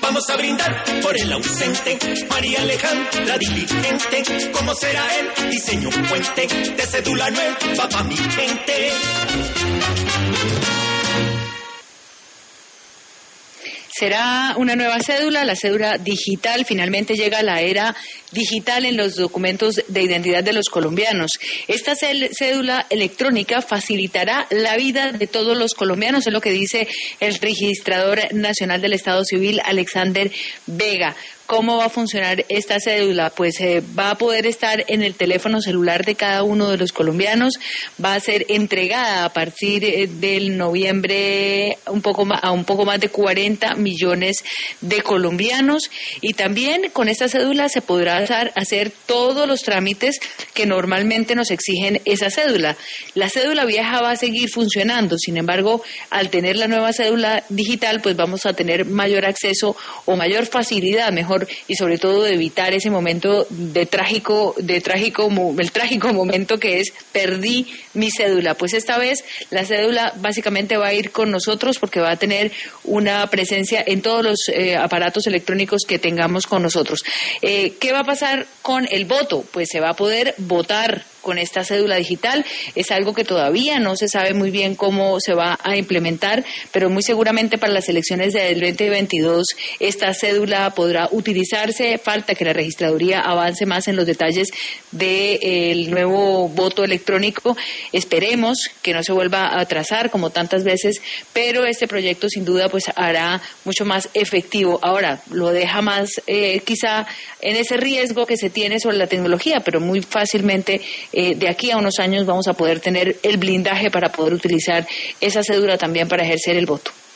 Vamos a brindar por el ausente, María Alejandra diligente. ¿Cómo será el diseño un puente de cédula nueva pa' mi gente? Será una nueva cédula, la cédula digital. Finalmente llega la era digital en los documentos de identidad de los colombianos. Esta cédula electrónica facilitará la vida de todos los colombianos, es lo que dice el registrador nacional del Estado Civil, Alexander Vega. ¿Cómo va a funcionar esta cédula? Pues va a poder estar en el teléfono celular de cada uno de los colombianos, va a ser entregada a partir del noviembre a un poco más de 40 millones de colombianos, y también con esta cédula se podrá hacer todos los trámites que normalmente nos exigen esa cédula. La cédula vieja va a seguir funcionando, sin embargo, al tener la nueva cédula digital, pues vamos a tener mayor acceso o mayor facilidad, mejor, y sobre todo de evitar ese momento el trágico momento que es perdí mi cédula. Pues esta vez la cédula básicamente va a ir con nosotros porque va a tener una presencia en todos los aparatos electrónicos que tengamos con nosotros. ¿Qué va a pasar con el voto? Pues se va a poder votar con esta cédula digital. Es algo que todavía no se sabe muy bien cómo se va a implementar, pero muy seguramente para las elecciones del 2022 esta cédula podrá utilizarse. Falta que la registraduría avance más en los detalles del nuevo voto electrónico. Esperemos que no se vuelva a atrasar como tantas veces, pero este proyecto sin duda pues hará mucho más efectivo. Ahora lo deja más quizá en ese riesgo que se tiene sobre la tecnología, pero muy fácilmente de aquí a unos años vamos a poder tener el blindaje para poder utilizar esa cédula también para ejercer el voto.